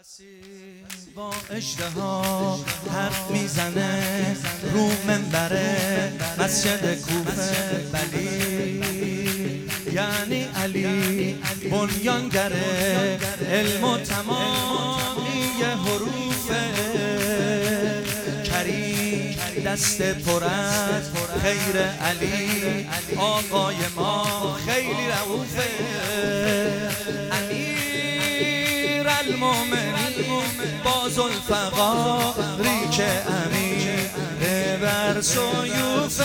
با اشتها حرف میزنه رو منبر مسجد کوفه ولی یعنی علی بنیانگر علم و تمامی حروف کریم دست پر از خیر علی آقای ما خیلی رؤوفه المؤمنین با ذوالفقاری که امیر بر سیوفه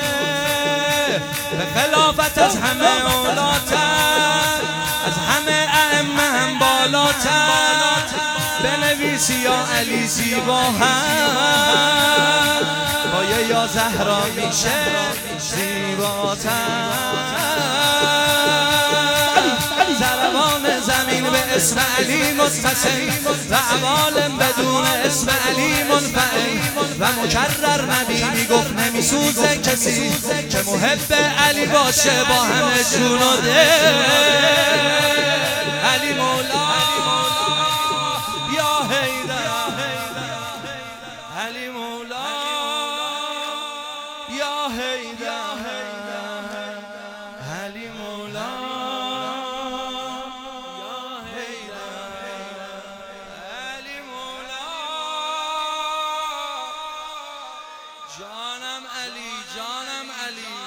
به خلافت از همه اولاتر از همه ائمه هم بالاتر بنویسی یا علی زیبا هم با یا زهرا میشه زیباتر ضربان زمین به اسم علی متصل و عوالم بدون اسم علی منفعل و مکرر نبینی گفت نمیسوزه کسی که محب علی باشه با همه جون و دل علی مولا یا حیدر علی مولا یا حیدر علی مولا جانم علی جانم علی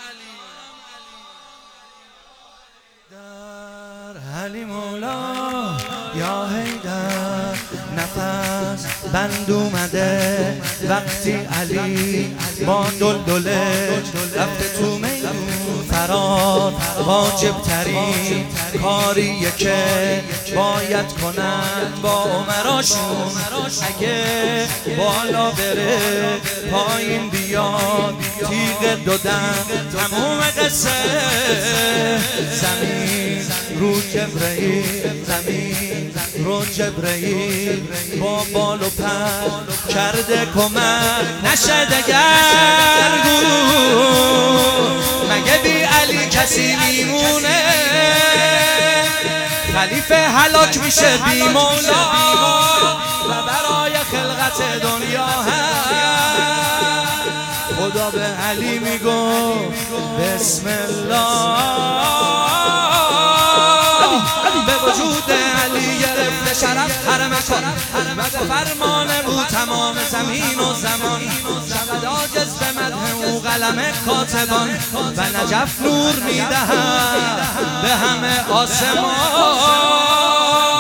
در علی مولا یا حیدر نفس بند اومده وقتی علی با دلدله رفته تو میدون فرار واجب ترین کاریه که باید کنن با عمراشون اگه بالا بره پایین بیاد تیغ دودن تموم قصه زمین رو جبرئیل زمین رو جبرئیل با بال و پر کرده کمک نشه دگرگون مگه بی علی کسی میمونه خلیفه هلاک میشه بی مولا و برای خلقت دنیا هم خدا به علی میگو بسم الله به وجود علی گرفته شرف هر مکان و فرمان او تمام زمین و زمان شود عاجز به مدح او قلم کاتبان و نجف نور میدهد به همه آسمان